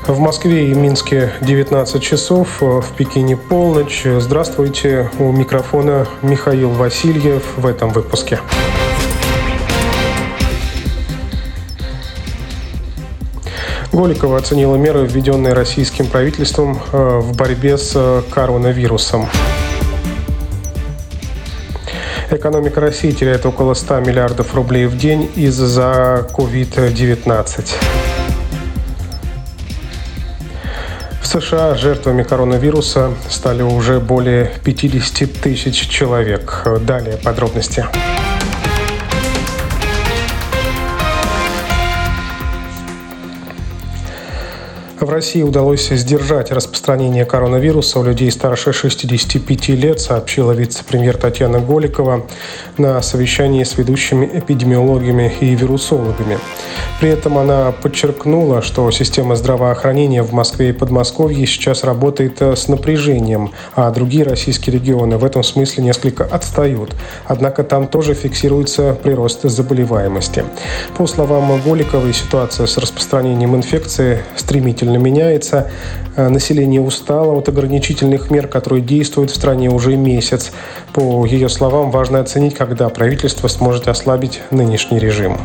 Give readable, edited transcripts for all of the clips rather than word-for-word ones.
В Москве и Минске 19 часов, в Пекине полночь. Здравствуйте, у микрофона Михаил Васильев в этом выпуске. Голикова оценила меры, введенные российским правительством в борьбе с коронавирусом. Экономика России теряет около 100 миллиардов рублей в день из-за COVID-19. В США жертвами коронавируса стали уже более 50 тысяч человек. Далее подробности. В России удалось сдержать распространение коронавируса у людей старше 65 лет, сообщила вице-премьер Татьяна Голикова на совещании с ведущими эпидемиологами и вирусологами. При этом она подчеркнула, что система здравоохранения в Москве и Подмосковье сейчас работает с напряжением, а другие российские регионы в этом смысле несколько отстают. Однако там тоже фиксируется прирост заболеваемости. По словам Голиковой, ситуация с распространением инфекции стремительно меняется. Население устало от ограничительных мер, которые действуют в стране уже месяц. По ее словам, важно оценить, когда правительство сможет ослабить нынешний режим.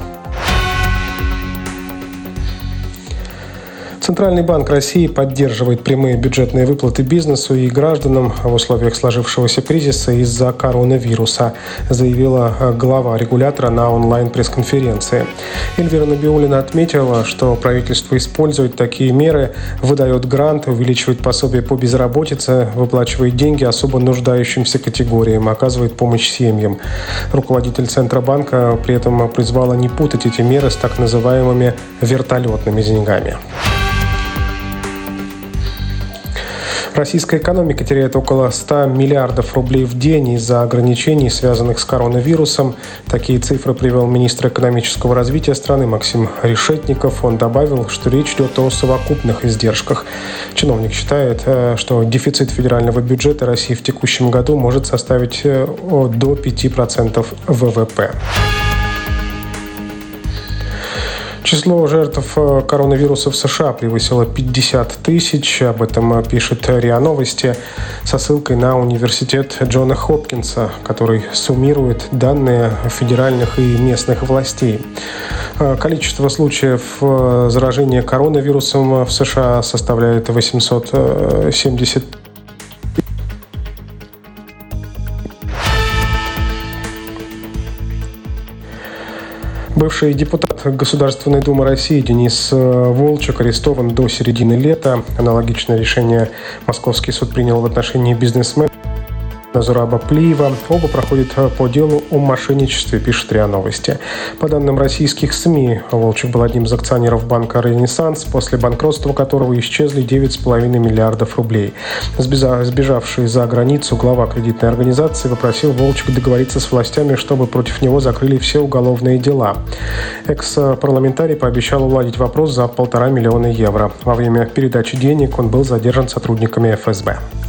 Центральный банк России поддерживает прямые бюджетные выплаты бизнесу и гражданам в условиях сложившегося кризиса из-за коронавируса, заявила глава регулятора на онлайн-пресс-конференции. Эльвира Набиуллина отметила, что правительство использует такие меры, выдает гранты, увеличивает пособие по безработице, выплачивает деньги особо нуждающимся категориям, оказывает помощь семьям. Руководитель Центробанка при этом призвала не путать эти меры с так называемыми вертолетными деньгами. Российская экономика теряет около 100 миллиардов рублей в день из-за ограничений, связанных с коронавирусом. Такие цифры привел министр экономического развития страны Максим Решетников. Он добавил, что речь идет о совокупных издержках. Чиновник считает, что дефицит федерального бюджета России в текущем году может составить до 5% ВВП. Число жертв коронавируса в США превысило 50 тысяч. Об этом пишет РИА Новости со ссылкой на университет Джона Хопкинса, который суммирует данные федеральных и местных властей. Количество случаев заражения коронавирусом в США составляет 870. Бывший депутат Государственной Думы России Денис Волчек арестован до середины лета. Аналогичное решение Московский суд принял в отношении бизнесмена Зураба Плиева. Оба проходят по делу о мошенничестве, пишет РИА Новости. По данным российских СМИ, Волчек был одним из акционеров банка «Ренессанс», после банкротства которого исчезли 9,5 миллиардов рублей. Сбежавший за границу глава кредитной организации попросил Волчек договориться с властями, чтобы против него закрыли все уголовные дела. Экс-парламентарий пообещал уладить вопрос за 1,5 миллиона евро. Во время передачи денег он был задержан сотрудниками ФСБ.